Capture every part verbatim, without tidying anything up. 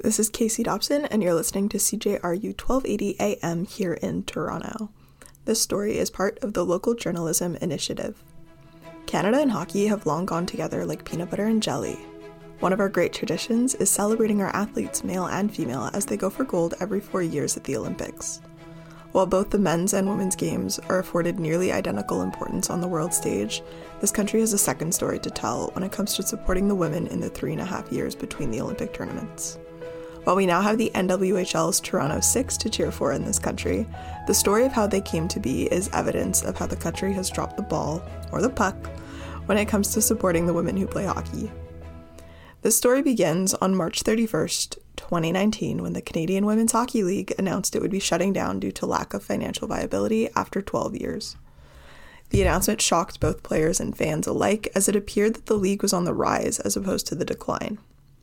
This is Casey Dobson, and you're listening to C J R U twelve eighty A M here in Toronto. This story is part of the Local Journalism Initiative. Canada and hockey have long gone together like peanut butter and jelly. One of our great traditions is celebrating our athletes, male and female, as they go for gold every four years at the Olympics. While both the men's and women's games are afforded nearly identical importance on the world stage, this country has a second story to tell when it comes to supporting the women in the three and a half years between the Olympic tournaments. While we now have the N W H L's Toronto Six to cheer for in this country, the story of how they came to be is evidence of how the country has dropped the ball, or the puck, when it comes to supporting the women who play hockey. This story begins on March thirty-first, twenty nineteen, when the Canadian Women's Hockey League announced it would be shutting down due to lack of financial viability after twelve years. The announcement shocked both players and fans alike, as it appeared that the league was on the rise as opposed to the decline.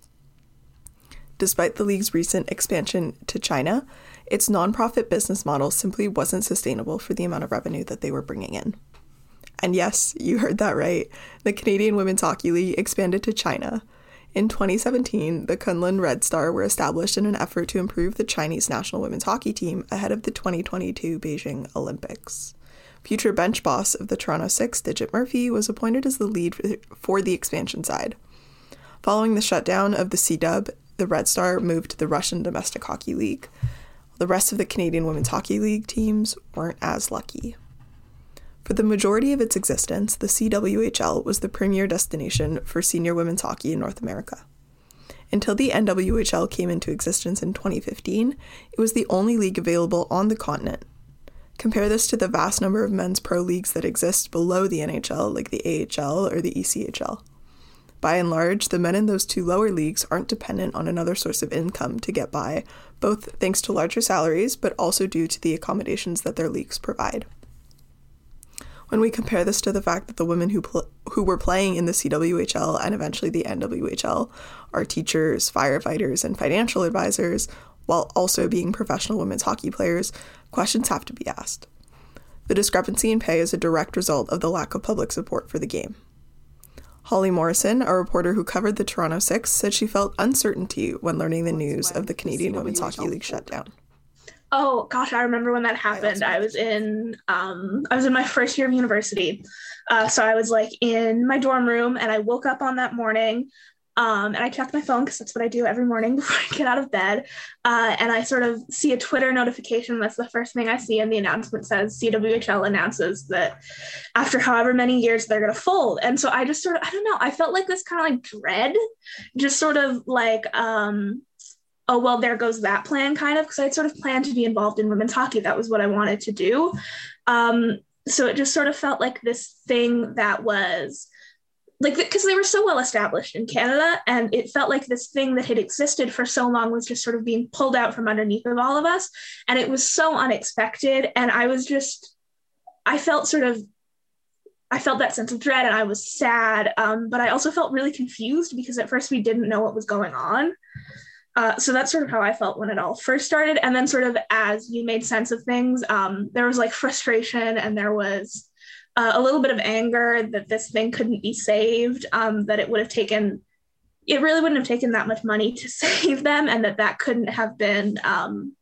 Despite the league's recent expansion to China, its nonprofit business model simply wasn't sustainable for the amount of revenue that they were bringing in. And yes, you heard that right. The Canadian Women's Hockey League expanded to China. In twenty seventeen, the Kunlun Red Star were established in an effort to improve the Chinese national women's hockey team ahead of the twenty twenty-two Beijing Olympics. Future bench boss of the Toronto Six, Digit Murphy, was appointed as the lead for the expansion side. Following the shutdown of the C-Dub, the Red Star moved to the Russian Domestic Hockey League. The rest of the Canadian Women's Hockey League teams weren't as lucky. For the majority of its existence, the C W H L was the premier destination for senior women's hockey in North America. Until the N W H L came into existence in twenty fifteen, it was the only league available on the continent. Compare this to the vast number of men's pro leagues that exist below the N H L, like the A H L or the E C H L. By and large, the men in those two lower leagues aren't dependent on another source of income to get by, both thanks to larger salaries, but also due to the accommodations that their leagues provide. When we compare this to the fact that the women who pl- who were playing in the C W H L and eventually the N W H L are teachers, firefighters, and financial advisors, while also being professional women's hockey players, questions have to be asked. The discrepancy in pay is a direct result of the lack of public support for the game. Holly Morrison, a reporter who covered the Toronto Six, said she felt uncertainty when learning the news of the Canadian Women's Hockey League shutdown. Oh gosh, I remember when that happened. I was in um I was in my first year of university. Uh, so I was like in my dorm room, and I woke up on that morning, um, and I checked my phone because that's what I do every morning before I get out of bed. Uh, and I sort of see a Twitter notification. That's the first thing I see, and the announcement says C W H L announces that after however many years they're going to fold. And so I just sort of, I don't know, I felt like this kind of like dread, just sort of like, um, oh, well, there goes that plan, kind of, because I'd sort of planned to be involved in women's hockey. That was what I wanted to do. Um, so it just sort of felt like this thing that was like, because they were so well established in Canada, and it felt like this thing that had existed for so long was just sort of being pulled out from underneath of all of us. And it was so unexpected. And I was just, I felt sort of, I felt that sense of dread, and I was sad. Um, but I also felt really confused because at first we didn't know what was going on. Uh, so that's sort of how I felt when it all first started. And then sort of as you made sense of things, um, there was like frustration, and there was uh, a little bit of anger that this thing couldn't be saved, um, that it would have taken, it really wouldn't have taken that much money to save them, and that that couldn't have been, um,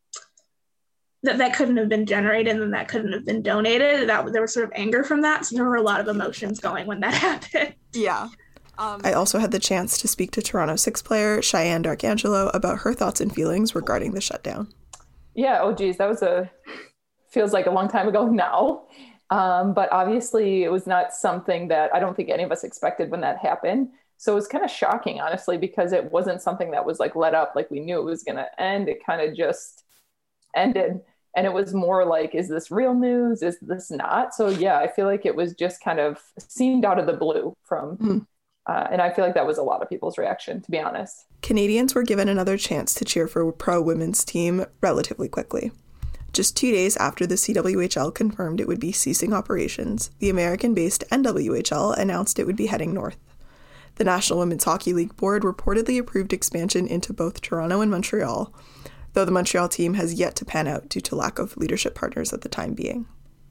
that that couldn't have been generated, and that couldn't have been donated. That there was sort of anger from that. So there were a lot of emotions going when that happened. Yeah. Um, I also had the chance to speak to Toronto Six player Cheyenne Darkangelo about her thoughts and feelings regarding the shutdown. Yeah, oh geez, that was a, feels like a long time ago now. Um, but obviously it was not something that I don't think any of us expected when that happened. So it was kind of shocking, honestly, because it wasn't something that was like let up, like we knew it was going to end. It kind of just ended. And it was more like, is this real news? Is this not? So yeah, I feel like it was just kind of seemed out of the blue from... Mm. Uh, and I feel like that was a lot of people's reaction, to be honest. Canadians were given another chance to cheer for a pro women's team relatively quickly. Just two days after the C W H L confirmed it would be ceasing operations, the American-based N W H L announced it would be heading north. The National Women's Hockey League board reportedly approved expansion into both Toronto and Montreal, though the Montreal team has yet to pan out due to lack of leadership partners at the time being.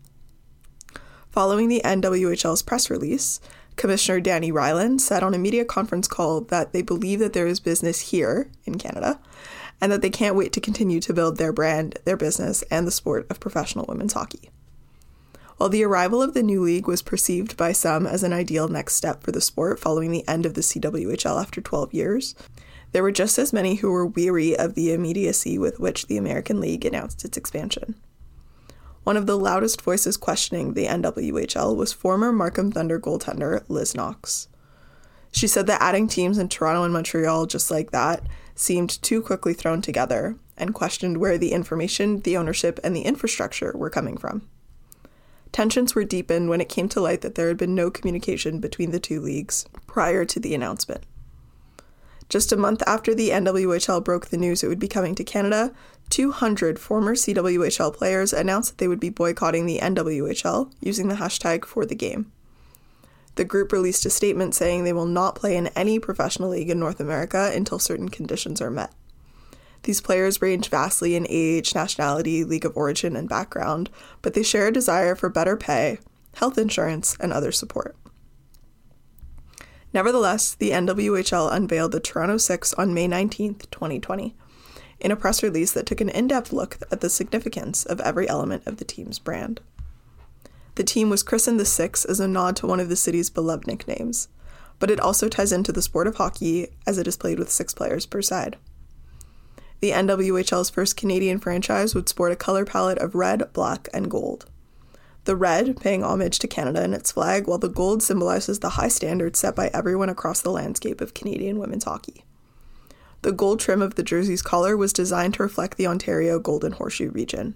Following the N W H L's press release, Commissioner Danny Ryland said on a media conference call that they believe that there is business here in Canada and that they can't wait to continue to build their brand, their business, and the sport of professional women's hockey. While the arrival of the new league was perceived by some as an ideal next step for the sport following the end of the C W H L after twelve years, there were just as many who were weary of the immediacy with which the American League announced its expansion. One of the loudest voices questioning the N W H L was former Markham Thunder goaltender Liz Knox. She said that adding teams in Toronto and Montreal just like that seemed too quickly thrown together, and questioned where the information, the ownership, and the infrastructure were coming from. Tensions were deepened when it came to light that there had been no communication between the two leagues prior to the announcement. Just a month after the N W H L broke the news it would be coming to Canada, two hundred former C W H L players announced that they would be boycotting the N W H L using the hashtag For The Game. The group released a statement saying they will not play in any professional league in North America until certain conditions are met. These players range vastly in age, nationality, league of origin, and background, but they share a desire for better pay, health insurance, and other support. Nevertheless, the N W H L unveiled the Toronto Six on May nineteenth, twenty twenty, in a press release that took an in-depth look at the significance of every element of the team's brand. The team was christened the Six as a nod to one of the city's beloved nicknames, but it also ties into the sport of hockey as it is played with six players per side. The N W H L's first Canadian franchise would sport a color palette of red, black, and gold. The red paying homage to Canada and its flag, while the gold symbolizes the high standards set by everyone across the landscape of Canadian women's hockey. The gold trim of the jersey's collar was designed to reflect the Ontario Golden Horseshoe region.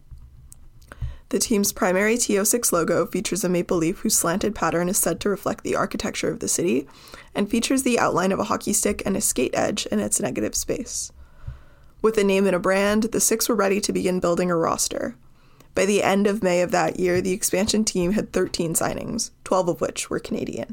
The team's primary T O six logo features a maple leaf whose slanted pattern is said to reflect the architecture of the city, and features the outline of a hockey stick and a skate edge in its negative space. With a name and a brand, the Six were ready to begin building a roster. By the end of May of that year, the expansion team had thirteen signings, twelve of which were Canadian.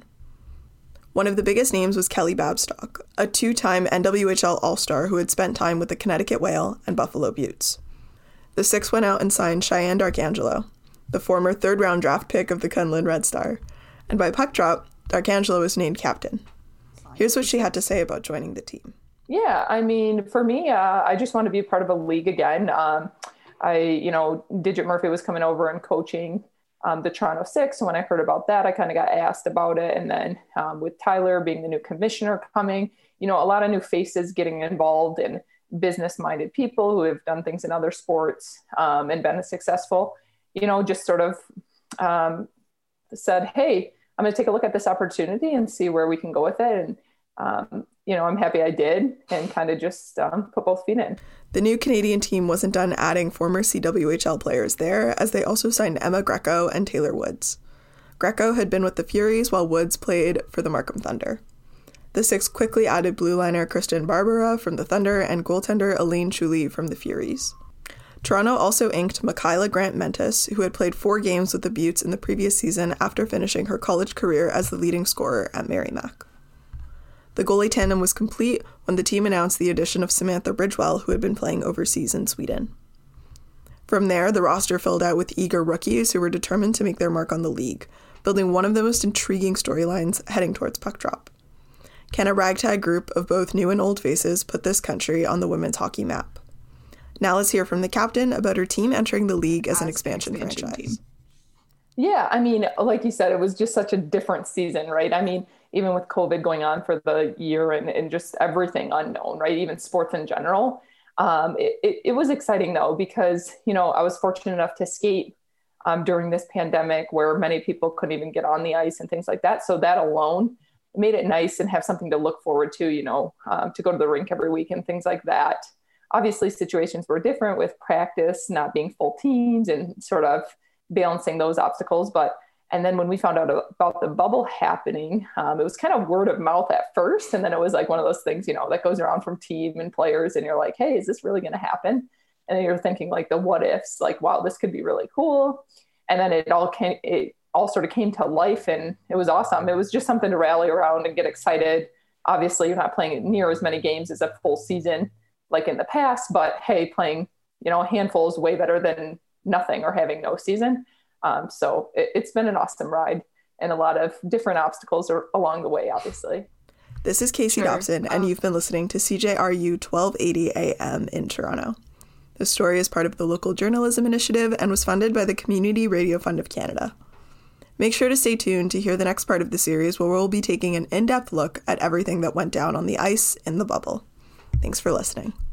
One of the biggest names was Kelly Babstock, a two-time N W H L All-Star who had spent time with the Connecticut Whale and Buffalo Beauts. The Six went out and signed Cheyenne Darkangelo, the former third-round draft pick of the Kunlun Red Star, and by puck drop, Darkangelo was named captain. Here's what she had to say about joining the team. Yeah, I mean, for me, uh, I just want to be a part of a league again. Um, I, you know, Digit Murphy was coming over and coaching um, the Toronto Six. So when I heard about that, I kind of got asked about it. And then um, with Tyler being the new commissioner coming, you know, a lot of new faces getting involved and business-minded people who have done things in other sports um, and been successful, you know, just sort of um, said, hey, I'm going to take a look at this opportunity and see where we can go with it. And, um, you know, I'm happy I did, and kind of just um, put both feet in. The new Canadian team wasn't done adding former C W H L players there, as they also signed Emma Greco and Taylor Woods. Greco had been with the Furies while Woods played for the Markham Thunder. The Six quickly added blue liner Kristen Barbara from the Thunder and goaltender Elaine Chuli from the Furies. Toronto also inked Michaela Grant-Mentis, who had played four games with the Beauts in the previous season after finishing her college career as the leading scorer at Merrimack. The goalie tandem was complete when the team announced the addition of Samantha Bridgewell, who had been playing overseas in Sweden. From there, the roster filled out with eager rookies who were determined to make their mark on the league, building one of the most intriguing storylines heading towards puck drop. Can a ragtag group of both new and old faces put this country on the women's hockey map? Now let's hear from the captain about her team entering the league as an expansion, expansion franchise. Team. Yeah, I mean, like you said, it was just such a different season, right? I mean, even with COVID going on for the year and, and just everything unknown, right? Even sports in general. Um, it, it, it was exciting though, because, you know, I was fortunate enough to skate um, during this pandemic where many people couldn't even get on the ice and things like that. So that alone made it nice and have something to look forward to, you know, um, to go to the rink every week and things like that. Obviously situations were different with practice, not being full teams and sort of balancing those obstacles. But, and then when we found out about the bubble happening, um, it was kind of word of mouth at first. And then it was like one of those things, you know, that goes around from team and players and you're like, hey, is this really going to happen? And then you're thinking like the what ifs, like, wow, this could be really cool. And then it all came, it all sort of came to life and it was awesome. It was just something to rally around and get excited. Obviously you're not playing near as many games as a full season like in the past, but hey, playing, you know, a handful is way better than nothing or having no season. Um, so it, it's been an awesome ride and a lot of different obstacles are along the way, obviously. This is Casey Sure. Dobson, and Um, you've been listening to C J R U twelve eighty A M in Toronto. The story is part of the Local Journalism Initiative and was funded by the Community Radio Fund of Canada. Make sure to stay tuned to hear the next part of the series, where we'll be taking an in-depth look at everything that went down on the ice in the bubble. Thanks for listening.